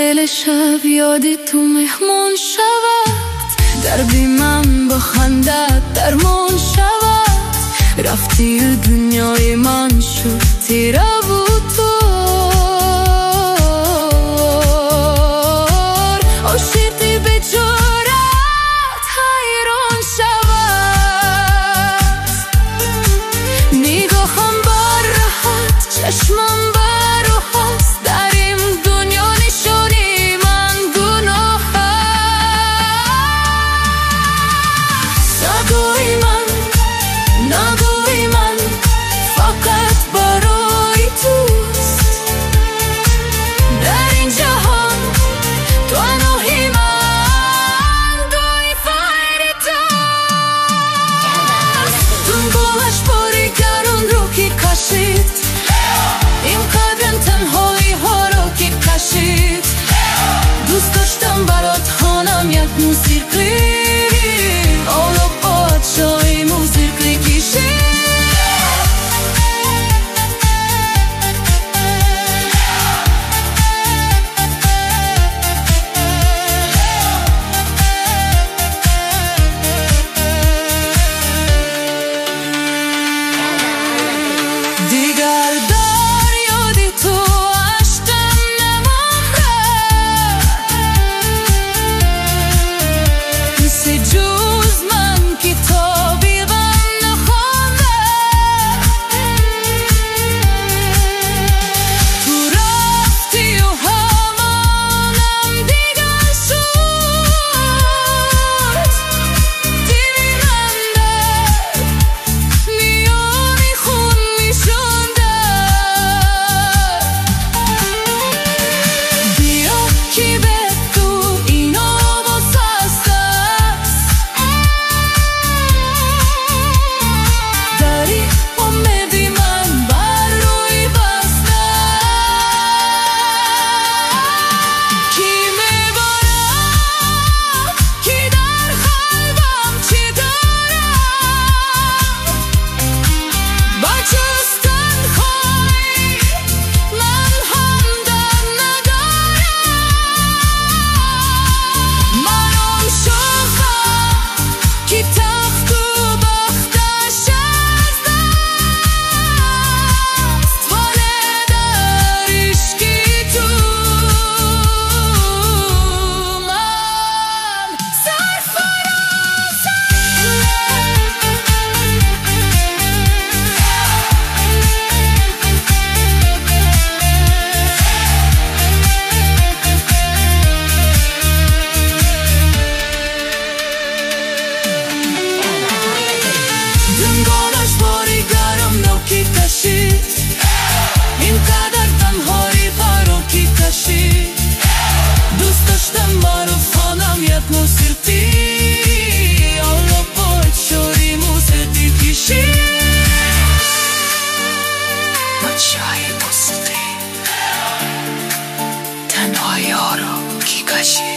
دل شب یادی تو مهمون شود، دردی من با خندت درمون شود. رفتی و دنیای من شد تیره و تار، عاشقی به جرأت حیران شود. نگاهم بر راحت، چشمم بر رو هست، در این دنیا نشونی من گناه هست. نگوی من، نگوی من، فقط برای توست. در این جهان تنهایی من گوی فقر توست. دنبالش باری گرون رو که کشید، اینقدر تنهایی ها رو که کشید. دوست داشتم برات خوانم یک موسیقی، حالا باید جای موسیقی کشید. دیگر در یادی تو عشقم نمانده، مثل جز من کتابی غم نخوانده. تو رفتی و همانم دیگر شد. دیوی من در میانی خون میشونده. بیا که به تو اینا واسه است، داری امیدی من بر روی بسته. کی میبارم، کی در قلبم چی دارم، با جز تنهایی من همدم ندارم. من آن شوخم که تخت و بختش از دست، ولی در عشقی تو من سرفرازم. دنگانش باری گرم نو کی کشید، اینقدر تنهایی فرو کی کشید. دوست داشتم معروف خوانم یک موسیقی، حالا باید شوری موسیقی کشید. با جای موسیقی تنهایی ها رو کی کشید.